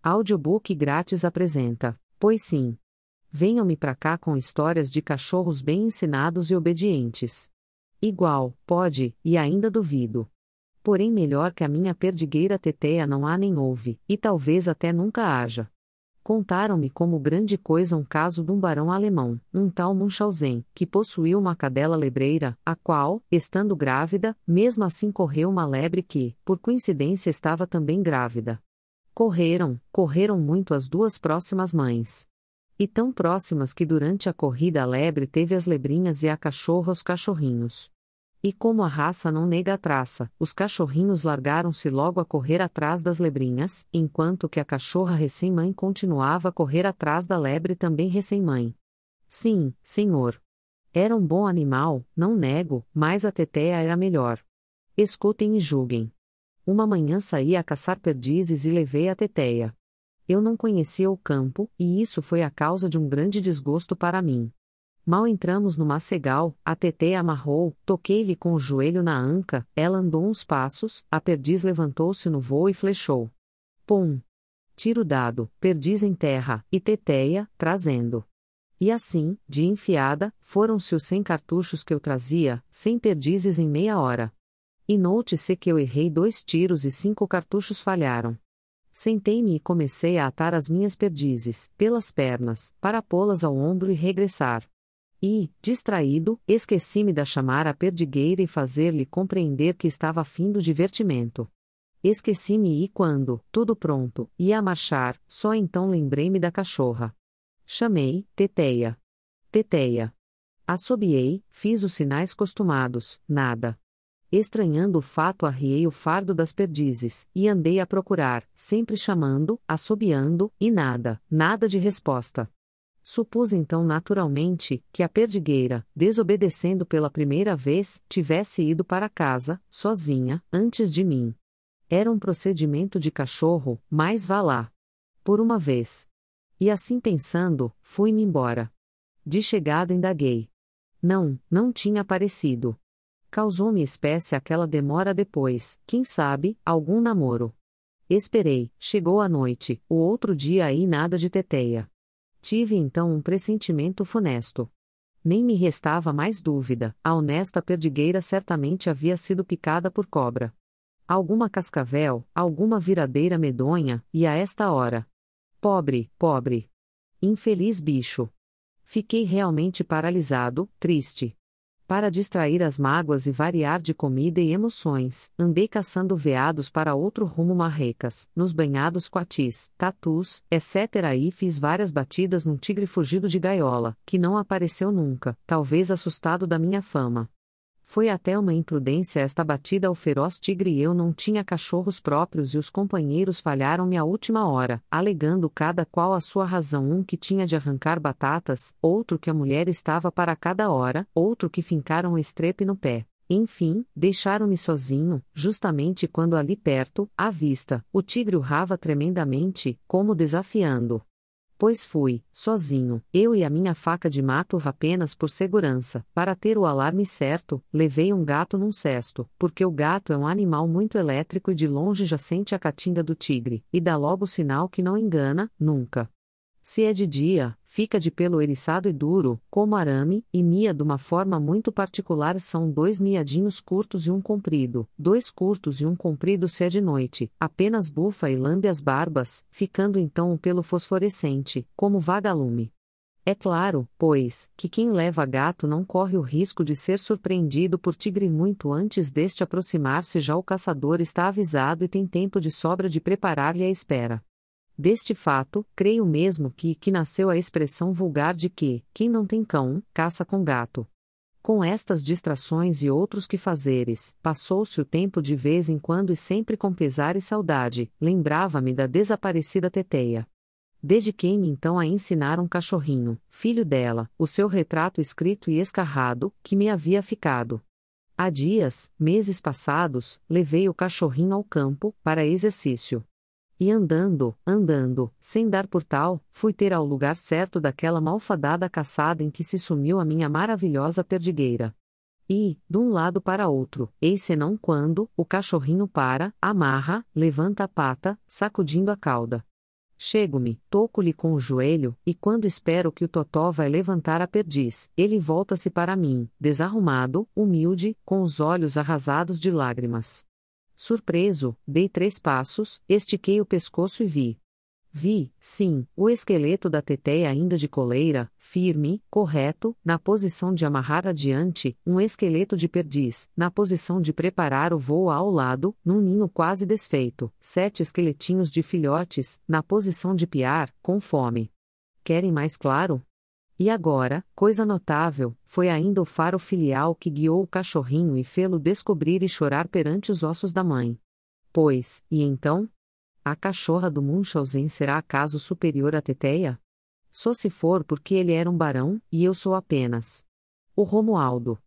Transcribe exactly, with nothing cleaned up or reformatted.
Audiobook grátis apresenta, pois sim. Venham-me pra cá com histórias de cachorros bem ensinados e obedientes. Igual, pode, e ainda duvido. Porém melhor que a minha perdigueira Teteia não há nem houve, e talvez até nunca haja. Contaram-me como grande coisa um caso de um barão alemão, um tal Munchausen, que possuía uma cadela lebreira, a qual, estando grávida, mesmo assim correu uma lebre que, por coincidência estava também grávida. Correram, correram muito as duas próximas mães. E tão próximas que durante a corrida a lebre teve as lebrinhas e a cachorra os cachorrinhos. E como a raça não nega a traça, os cachorrinhos largaram-se logo a correr atrás das lebrinhas, enquanto que a cachorra recém-mãe continuava a correr atrás da lebre também recém-mãe. Sim, senhor. Era um bom animal, não nego, mas a Teteia era melhor. Escutem e julguem. Uma manhã saí a caçar perdizes e levei a Teteia. Eu não conhecia o campo, e isso foi a causa de um grande desgosto para mim. Mal entramos no macegal, a Teteia amarrou, toquei-lhe com o joelho na anca, ela andou uns passos, a perdiz levantou-se no voo e flechou. Pum! Tiro dado, perdiz em terra, e Teteia, trazendo. E assim, de enfiada, foram-se os cem cartuchos que eu trazia, cem perdizes em meia hora. E note-se que eu errei dois tiros e cinco cartuchos falharam. Sentei-me e comecei a atar as minhas perdizes, pelas pernas, para pô-las ao ombro e regressar. E, distraído, esqueci-me de chamar a perdigueira e fazer-lhe compreender que estava a fim do divertimento. Esqueci-me e quando, tudo pronto, ia a marchar, só então lembrei-me da cachorra. Chamei, Teteia. Teteia. Assobiei, fiz os sinais costumados, nada. Estranhando o fato, arriei o fardo das perdizes, e andei a procurar, sempre chamando, assobiando, e nada, nada de resposta. Supus então naturalmente, que a perdigueira, desobedecendo pela primeira vez, tivesse ido para casa, sozinha, antes de mim. Era um procedimento de cachorro, mas vá lá. Por uma vez. E assim pensando, fui-me embora. De chegada indaguei. Não, não tinha aparecido. Causou-me espécie aquela demora depois, quem sabe, algum namoro. Esperei, chegou a noite, o outro dia aí nada de Teteia. Tive então um pressentimento funesto. Nem me restava mais dúvida, a honesta perdigueira certamente havia sido picada por cobra. Alguma cascavel, alguma viradeira medonha, e a esta hora. Pobre, pobre. Infeliz bicho. Fiquei realmente paralisado, triste. Para distrair as mágoas e variar de comida e emoções, andei caçando veados para outro rumo marrecas, nos banhados coatis, tatus, etcétera. E fiz várias batidas num tigre fugido de gaiola, que não apareceu nunca, talvez assustado da minha fama. Foi até uma imprudência esta batida ao feroz tigre e eu não tinha cachorros próprios e os companheiros falharam-me à última hora, alegando cada qual a sua razão, um que tinha de arrancar batatas, outro que a mulher estava para cada hora, outro que fincaram estrepe no pé. Enfim, deixaram-me sozinho, justamente quando ali perto, à vista, o tigre urrava tremendamente, como desafiando. Pois fui, sozinho, eu e a minha faca de mato apenas por segurança, para ter o alarme certo, levei um gato num cesto, porque o gato é um animal muito elétrico e de longe já sente a catinga do tigre, e dá logo o sinal que não engana, nunca. Se é de dia, fica de pelo eriçado e duro, como arame, e mia de uma forma muito particular. São dois miadinhos curtos e um comprido, dois curtos e um comprido se é de noite, apenas bufa e lambe as barbas, ficando então um pelo fosforescente, como vagalume. É claro, pois, que quem leva gato não corre o risco de ser surpreendido por tigre muito antes deste aproximar-se. Já o caçador está avisado e tem tempo de sobra de preparar-lhe a espera. Deste fato, creio mesmo que, que nasceu a expressão vulgar de que, quem não tem cão, caça com gato. Com estas distrações e outros quefazeres, passou-se o tempo de vez em quando e sempre com pesar e saudade, lembrava-me da desaparecida Teteia. Dediquei-me então a ensinar um cachorrinho, filho dela, o seu retrato escrito e escarrado, que me havia ficado. Há dias, meses passados, levei o cachorrinho ao campo, para exercício. E andando, andando, sem dar por tal, fui ter ao lugar certo daquela malfadada caçada em que se sumiu a minha maravilhosa perdigueira. E, de um lado para outro, eis senão quando, o cachorrinho para, amarra, levanta a pata, sacudindo a cauda. Chego-me, toco-lhe com o joelho, e quando espero que o totó vai levantar a perdiz, ele volta-se para mim, desarrumado, humilde, com os olhos arrasados de lágrimas. Surpreso, dei três passos, estiquei o pescoço e vi. Vi, sim, o esqueleto da teteia ainda de coleira, firme, correto, na posição de amarrar adiante, um esqueleto de perdiz, na posição de preparar o voo ao lado, num ninho quase desfeito, sete esqueletinhos de filhotes, na posição de piar, com fome. Querem mais claro? E agora, coisa notável, foi ainda o faro filial que guiou o cachorrinho e fê-lo descobrir e chorar perante os ossos da mãe. Pois, e então? A cachorra do Munchausen será acaso superior à teteia? Só se for porque ele era um barão, e eu sou apenas o Romualdo.